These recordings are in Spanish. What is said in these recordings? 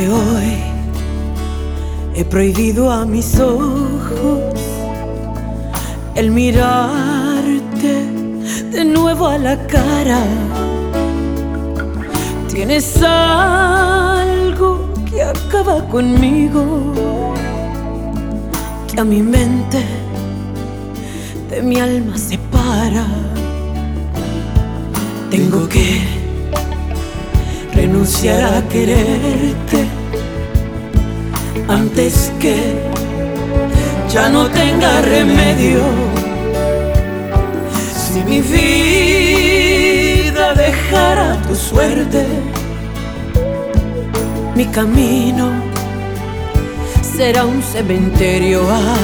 Desde hoy he prohibido a mis ojos el mirarte de nuevo a la cara. Tienes algo que acaba conmigo, que a mi mente de mi alma separa. Tengo que renunciar a quererte antes que ya no tenga remedio. Si mi vida dejara tu suerte, mi camino será un cementerio.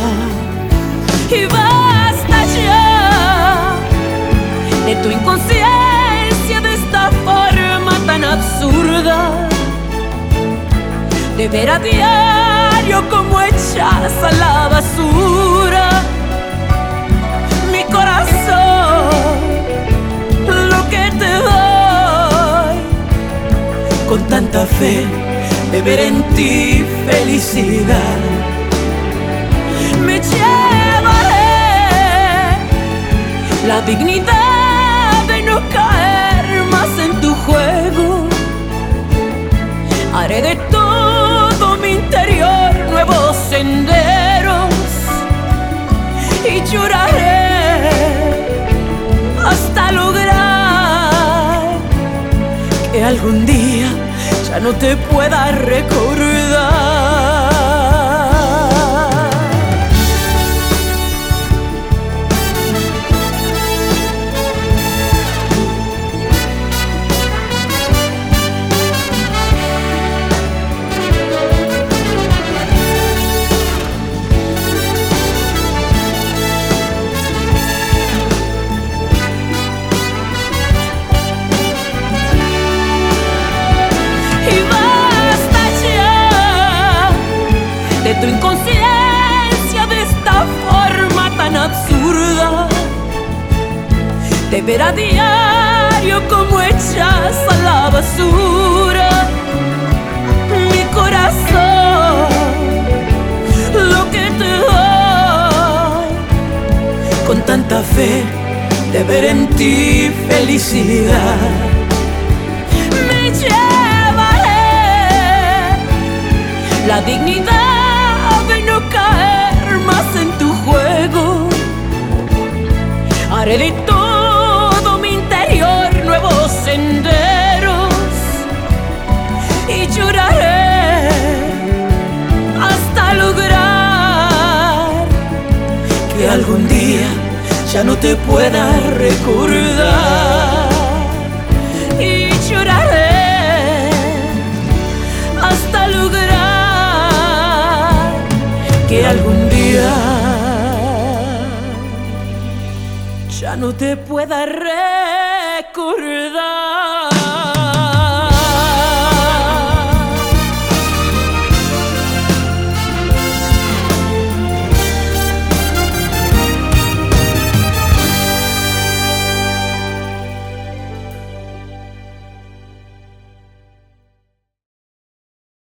Y basta ya de tu inconsciencia, de esta forma tan absurda de ver a diario como echas a la basura mi corazón, lo que te doy con tanta fe de ver en ti felicidad. Me llevaré la dignidad de no caer más en tu juego. Haré de todo mi interior nuevos senderos y lloraré hasta lograr que algún día ya no te pueda recordar. De tu inconsciencia, de esta forma tan absurda de ver a diario como echas a la basura mi corazón, lo que te doy con tanta fe de ver en ti felicidad. Me llevaré la dignidad de no caer más en tu juego. Haré de todo mi interior nuevos senderos y lloraré hasta lograr que algún día ya no te pueda recordar. Y lloraré hasta lograr que algún día ya no te pueda recordar.